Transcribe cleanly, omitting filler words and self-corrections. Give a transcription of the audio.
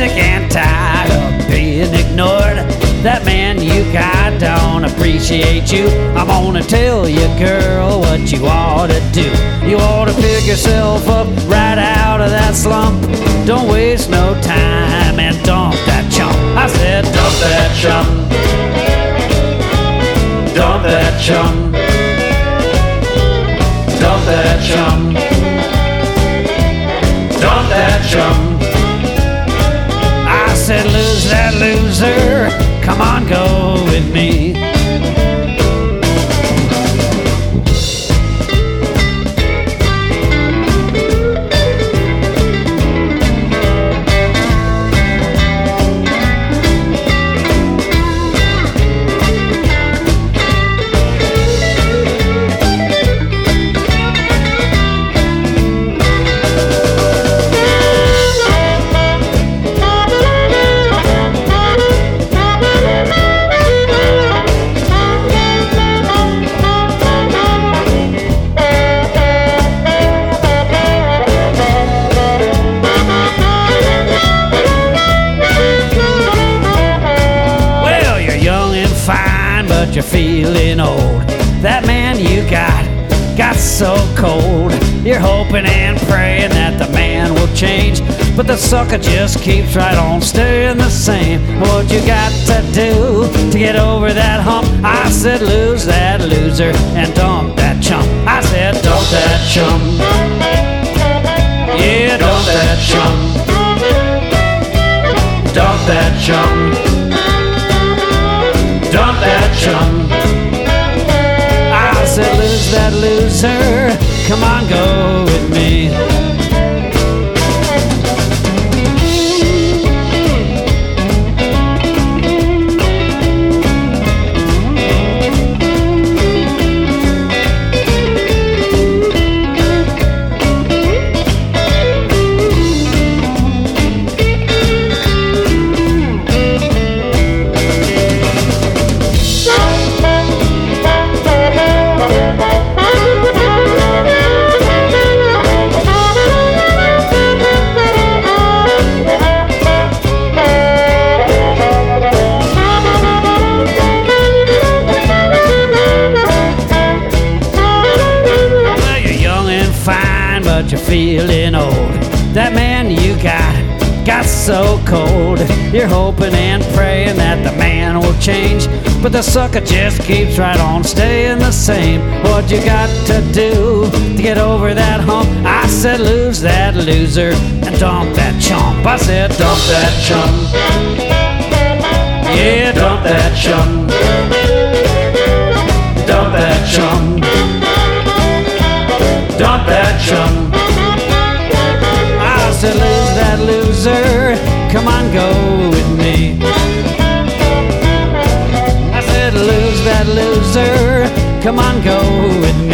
sick and tired of being ignored. That man you got don't appreciate you. I'm gonna tell you, girl, what you ought to do. You ought to pick yourself up right out of that slump. Don't waste no time and dump that chump. I said dump that chump. Dump that chump. Dump that chump. Dump that chump. I said lose that loser. Come on, go with me. But you're feeling old. That man you got so cold. You're hoping and praying that the man will change, but the sucker just keeps right on staying the same. What you got to do to get over that hump? I said lose that loser and dump that chump. I said dump that chump. Yeah, dump that chump. Dump that chump. Dump that chump. I said lose that loser. Come on, go with me. But you're feeling old. That man you got so cold. You're hoping and praying that the man will change, but the sucker just keeps right on staying the same. What you got to do to get over that hump? I said lose that loser and dump that chump. I said dump that chump. Yeah, dump that chump. Dump that chump. Dump that chump. I said lose that loser. Come on, go with me. I said lose that loser. Come on, go with me.